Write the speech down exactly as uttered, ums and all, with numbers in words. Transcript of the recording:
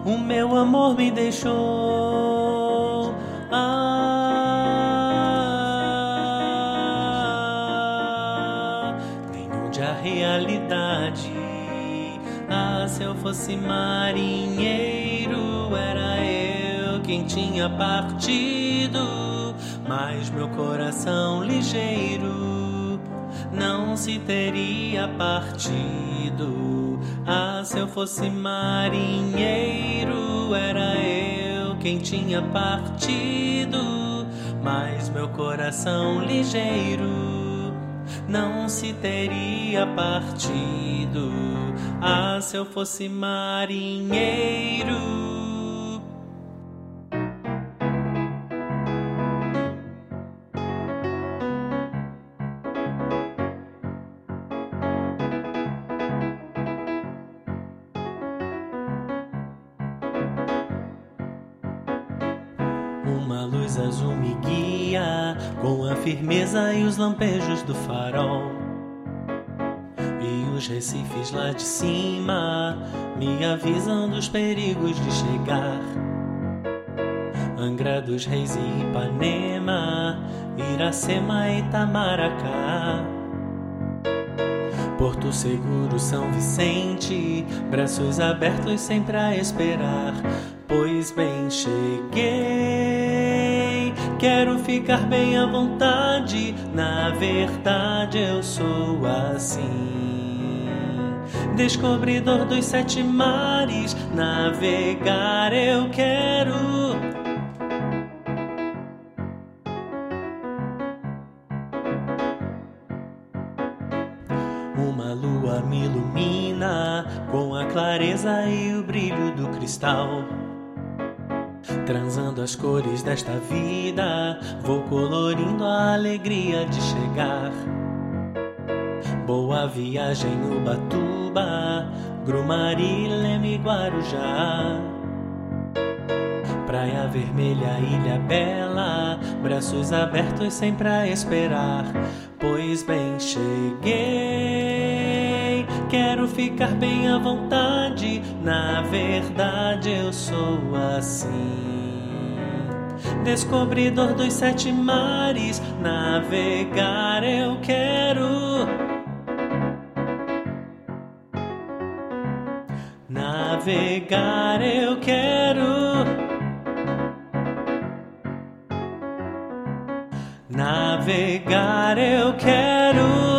O meu amor me deixou. Ah, nem onde a realidade. Ah, se eu fosse marinheiro, era eu quem tinha partido. Mas meu coração ligeiro não se teria partido. Ah, se eu fosse marinheiro, era eu quem tinha partido. Mas meu coração ligeiro não se teria partido. Ah, se eu fosse marinheiro. Uma luz azul me guia com a firmeza e os lampejos do farol. E os recifes lá de cima me avisam dos perigos de chegar. Angra dos Reis e Ipanema, Iracema e Itamaracá. Porto Seguro, São Vicente, braços abertos sempre a esperar. Pois bem, cheguei, quero ficar bem à vontade. Na verdade eu sou assim, descobridor dos sete mares. Navegar eu quero. Uma lua me ilumina com a clareza e o brilho do cristal. Transando as cores desta vida, vou colorindo a alegria de chegar. Boa viagem, Ubatuba, Grumari, Leme, Guarujá. Praia Vermelha, Ilha Bela, braços abertos sempre a esperar. Pois bem, cheguei, quero ficar bem à vontade. Na verdade eu sou assim, descobridor dos sete mares. Navegar eu quero. Navegar eu quero. Navegar eu quero.